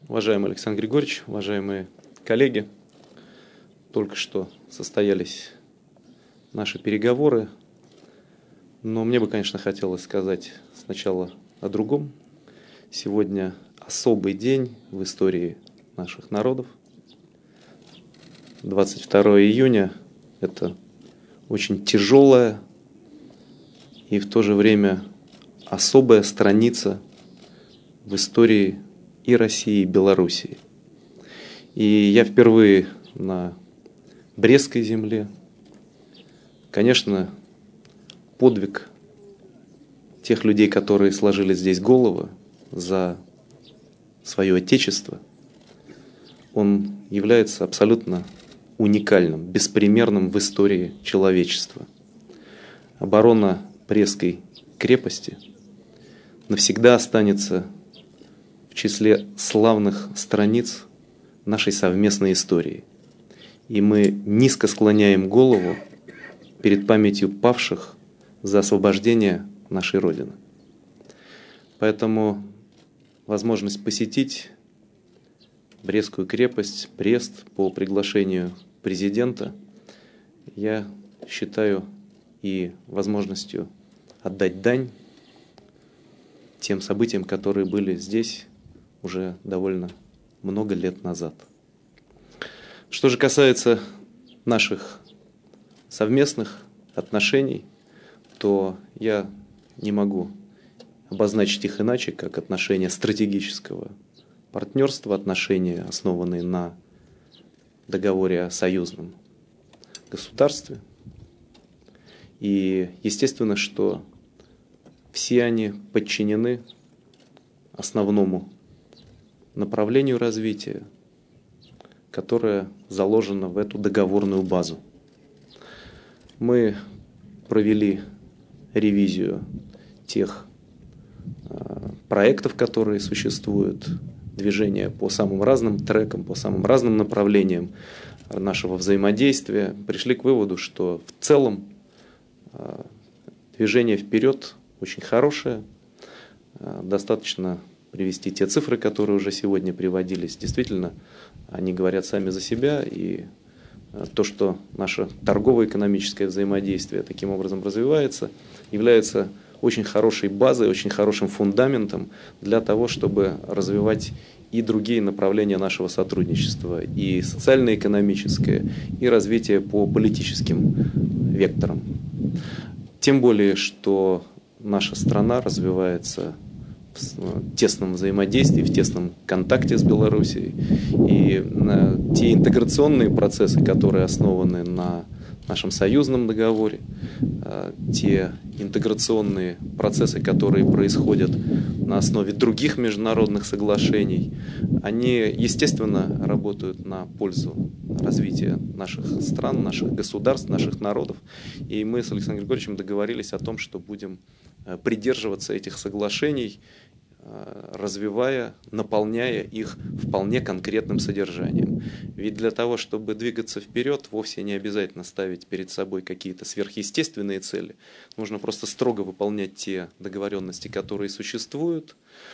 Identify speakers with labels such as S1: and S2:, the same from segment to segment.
S1: Уважаемый Александр Григорьевич, уважаемые коллеги, только что состоялись наши переговоры, но мне бы, конечно, хотелось сказать сначала о другом. Сегодня особый день в истории наших народов. 22 июня – это очень тяжелая и в то же время особая страница в истории и России, и Белоруссии. И я впервые на Брестской земле. Конечно, подвиг тех людей, которые сложили здесь головы за свое Отечество, он является абсолютно уникальным, беспримерным в истории человечества. Оборона Брестской крепости навсегда останется в числе славных страниц нашей совместной истории. И мы низко склоняем голову перед памятью павших за освобождение нашей Родины. Поэтому возможность посетить Брестскую крепость, Брест по приглашению президента, я считаю и возможностью отдать дань тем событиям, которые были здесь уже довольно много лет назад. Что же касается наших совместных отношений, то я не могу обозначить их иначе, как отношения стратегического партнерства, отношения, основанные на договоре о союзном государстве. И естественно, что все они подчинены основному направлению развития, которое заложено в эту договорную базу. Мы провели ревизию тех проектов, которые существуют, движения по самым разным трекам, по самым разным направлениям нашего взаимодействия, пришли к выводу, что в целом движение вперед очень хорошее. Достаточно привести те цифры, которые уже сегодня приводились. Действительно, они говорят сами за себя. И то, что наше торгово-экономическое взаимодействие таким образом развивается, является очень хорошей базой, очень хорошим фундаментом для того, чтобы развивать и другие направления нашего сотрудничества, и социально-экономическое, и развитие по политическим векторам. Тем более, что наша страна развивается в тесном взаимодействии, в тесном контакте с Белоруссией. И те интеграционные процессы, которые основаны на нашем союзном договоре, те интеграционные процессы, которые происходят на основе других международных соглашений, они, естественно, работают на пользу развития наших стран, наших государств, наших народов. И мы с Александром Григорьевичем договорились о том, что будем придерживаться этих соглашений, развивая, наполняя их вполне конкретным содержанием. Ведь для того, чтобы двигаться вперед, вовсе не обязательно ставить перед собой какие-то сверхъестественные цели. Нужно просто строго выполнять те договоренности, которые существуют,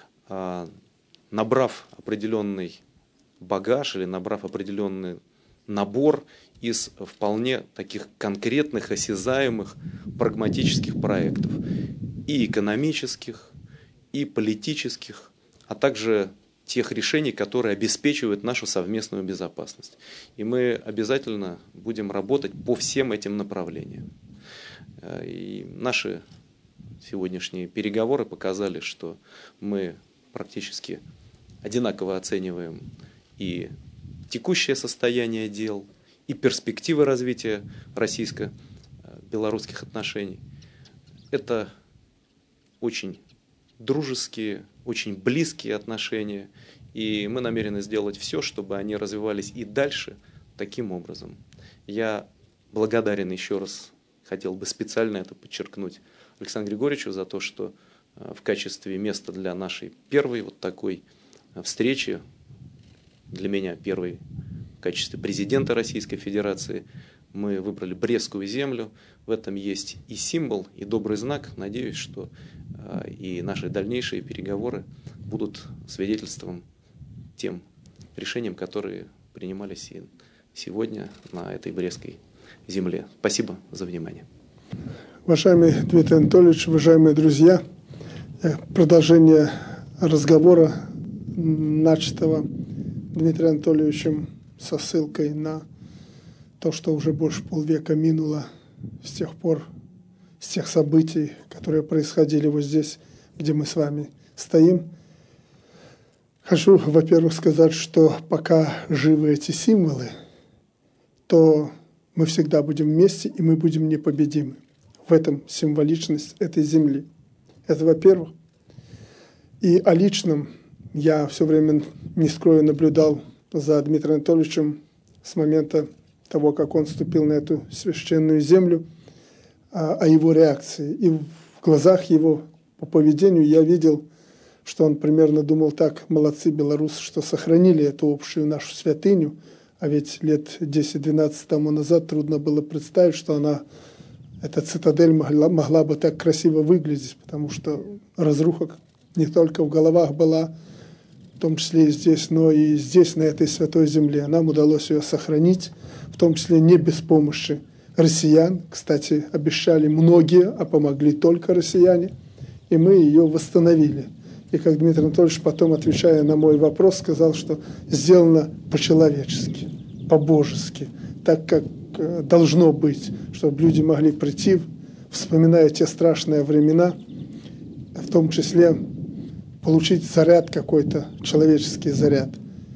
S1: набрав определенный багаж или набрав определенный набор из вполне таких конкретных, осязаемых, прагматических проектов. И экономических, и политических, а также тех решений, которые обеспечивают нашу совместную безопасность. И мы обязательно будем работать по всем этим направлениям. И наши сегодняшние переговоры показали, что мы практически одинаково оцениваем и текущее состояние дел, и перспективы развития российско-белорусских отношений. Это очень дружеские, очень близкие отношения, и мы намерены сделать все, чтобы они развивались и дальше таким образом. Я благодарен еще раз, хотел бы специально это подчеркнуть, Александру Григорьевичу за то, что в качестве места для нашей первой вот такой встречи, для меня первой в качестве президента Российской Федерации, мы выбрали Брестскую землю. В этом есть и символ, и добрый знак. Надеюсь, что и наши дальнейшие переговоры будут свидетельством тем решениям, которые принимались и сегодня на этой Брестской земле. Спасибо за внимание.
S2: Уважаемый Дмитрий Анатольевич, уважаемые друзья, продолжение разговора, начатого Дмитрием Анатольевичем со ссылкой на то, что уже больше полвека минуло с тех пор, с тех событий, которые происходили вот здесь, где мы с вами стоим. Хочу, во-первых, сказать, что пока живы эти символы, то мы всегда будем вместе, и мы будем непобедимы. В этом символичность этой земли. Это во-первых. И о личном я все время, не скрою, наблюдал за Дмитрием Анатольевичем с момента того, как он вступил на эту священную землю, о его реакции. И в глазах его, по поведению, я видел, что он примерно думал так: молодцы белорусы, что сохранили эту общую нашу святыню, а ведь лет 10-12 тому назад трудно было представить, что эта цитадель могла бы так красиво выглядеть, потому что разруха не только в головах была, в том числе и здесь, но и здесь, на этой святой земле. Нам удалось ее сохранить, в том числе не без помощи россиян. Кстати, обещали многие, а помогли только россияне, и мы ее восстановили. И как Дмитрий Анатольевич потом, отвечая на мой вопрос, сказал, что сделано по-человечески, по-божески, так как должно быть, чтобы люди могли прийти, вспоминая те страшные времена, в том числе получить заряд какой-то, человеческий заряд.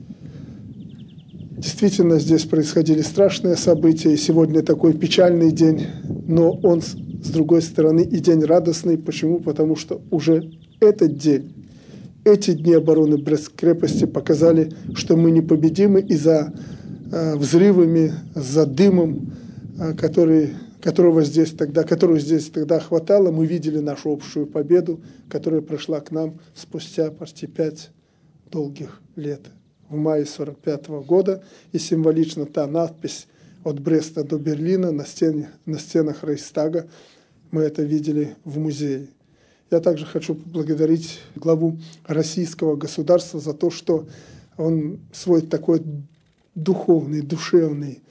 S2: Действительно, здесь происходили страшные события, и сегодня такой печальный день, но он, с другой стороны, и день радостный. Почему? Потому что уже этот день, эти дни обороны Брестской крепости показали, что мы непобедимы, и за взрывами, за дымом, которого здесь тогда хватало, мы видели нашу общую победу, которая пришла к нам спустя почти 5 долгих лет, в мае 1945 года, и символично та надпись «От Бреста до Берлина» на стенах Рейхстага, мы это видели в музее. Я также хочу поблагодарить главу российского государства за то, что он свой такой духовный, душевный,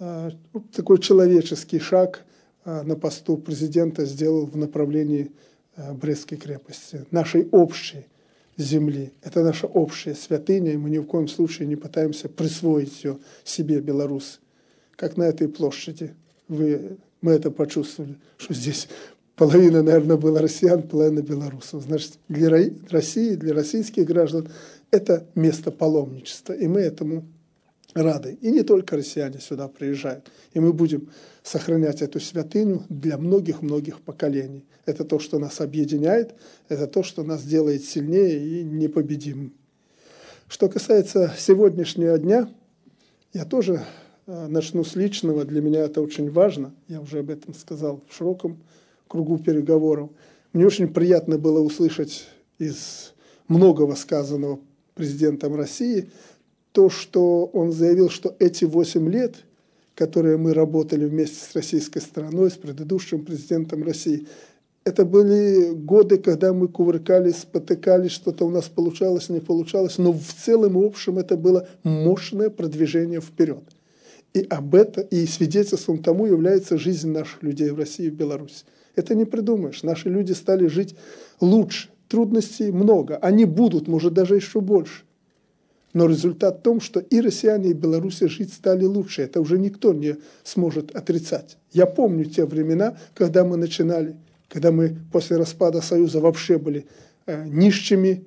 S2: такой человеческий шаг на посту президента сделал в направлении Брестской крепости, нашей общей земли. Это наша общая святыня, и мы ни в коем случае не пытаемся присвоить ее себе, белорусы. Как на этой площади мы это почувствовали, что здесь половина, наверное, была россиян, половина белорусов. Значит, для России, для российских граждан это место паломничества, и мы этому рады. И не только россияне сюда приезжают. И мы будем сохранять эту святыню для многих-многих поколений. Это то, что нас объединяет, это то, что нас делает сильнее и непобедимым. Что касается сегодняшнего дня, я тоже начну с личного. Для меня это очень важно. Я уже об этом сказал в широком кругу переговоров. Мне очень приятно было услышать из многого сказанного президентом России то, что он заявил, что эти 8 лет, которые мы работали вместе с российской стороной, с предыдущим президентом России, это были годы, когда мы кувыркались, спотыкались, что-то у нас получалось, не получалось, но в целом и общем это было мощное продвижение вперед. И свидетельством тому является жизнь наших людей в России и в Беларуси. Это не придумаешь. Наши люди стали жить лучше. Трудностей много. Они будут, может, даже еще больше. Но результат в том, что и россияне, и белорусы жить стали лучше. Это уже никто не сможет отрицать. Я помню те времена, когда мы начинали, когда мы после распада Союза вообще были нищими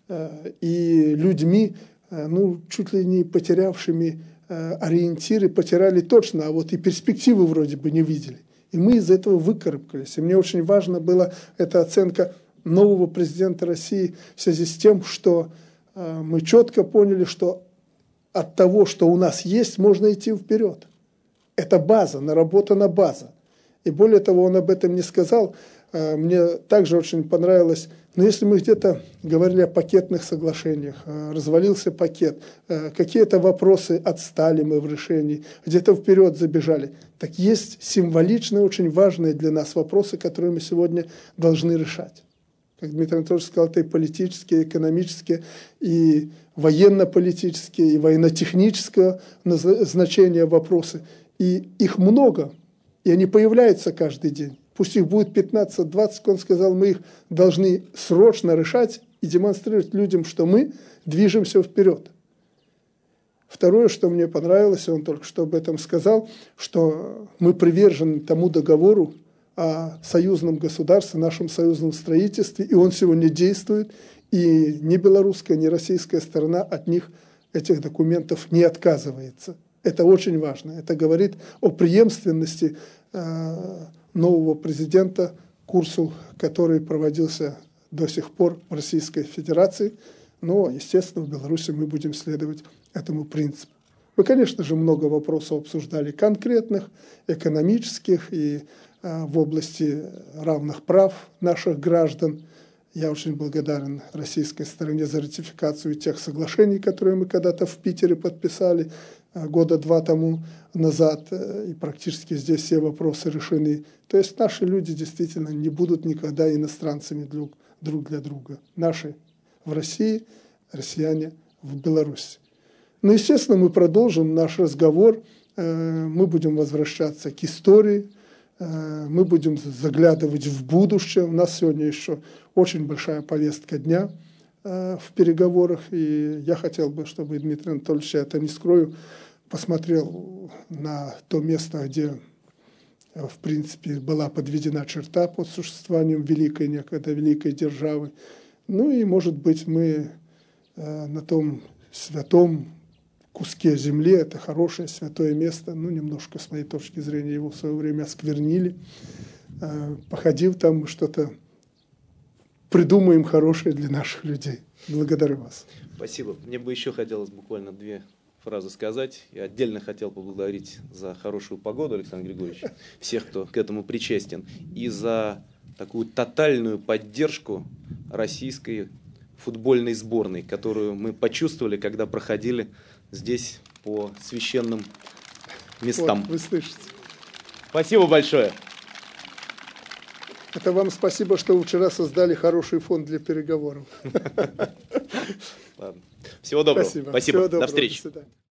S2: и людьми, чуть ли не потерявшими ориентиры, потеряли точно, а вот и перспективы вроде бы не видели. И мы из этого выкарабкались. И мне очень важна была эта оценка нового президента России в связи с тем, что мы четко поняли, что от того, что у нас есть, можно идти вперед. Это база, наработана база. И более того, он об этом не сказал. Мне также очень понравилось, но если мы где-то говорили о пакетных соглашениях, развалился пакет, какие-то вопросы отстали мы в решении, где-то вперед забежали, так есть символичные, очень важные для нас вопросы, которые мы сегодня должны решать. Как Дмитрий Анатольевич сказал, это и политические, и экономические, и военно-политические и военно-технического значения вопросы. И их много, и они появляются каждый день. Пусть их будет 15-20, он сказал, мы их должны срочно решать и демонстрировать людям, что мы движемся вперед. Второе, что мне понравилось, он только что об этом сказал, что мы привержены тому договору о союзном государстве, нашем союзном строительстве, и он сегодня действует, и ни белорусская, ни российская сторона от них, этих документов, не отказывается. Это очень важно. Это говорит о преемственности нового президента, курсу, который проводился до сих пор в Российской Федерации. Но, естественно, в Беларуси мы будем следовать этому принципу. Мы, конечно же, много вопросов обсуждали конкретных, экономических и в области равных прав наших граждан. Я очень благодарен российской стороне за ратификацию тех соглашений, которые мы когда-то в Питере подписали года 2 тому назад, и практически здесь все вопросы решены. То есть наши люди действительно не будут никогда иностранцами друг для друга. Наши в России, россияне в Беларуси. Но, естественно, мы продолжим наш разговор, мы будем возвращаться к истории, мы будем заглядывать в будущее. У нас сегодня еще очень большая повестка дня в переговорах, и я хотел бы, чтобы Дмитрий Анатольевич, я это не скрою, посмотрел на то место, где, в принципе, была подведена черта под существованием великой, некогда великой державы. Ну и, может быть, мы на том святом куске земли, это хорошее святое место, ну, немножко, с моей точки зрения, его в свое время осквернили. Походив там, что-то придумаем хорошее для наших людей. Благодарю вас.
S1: Спасибо. Мне бы еще хотелось буквально 2 фразы сказать. Я отдельно хотел поблагодарить за хорошую погоду, Александр Григорьевич, всех, кто к этому причастен, и за такую тотальную поддержку российской футбольной сборной, которую мы почувствовали, когда проходили здесь по священным местам.
S2: Вот, вы слышите.
S1: Спасибо большое.
S2: Это вам спасибо, что вы вчера создали хороший фонд для переговоров.
S1: Ладно. Всего доброго.
S2: Спасибо.
S1: Спасибо.
S2: Всего доброго.
S1: До встречи.
S2: До свидания.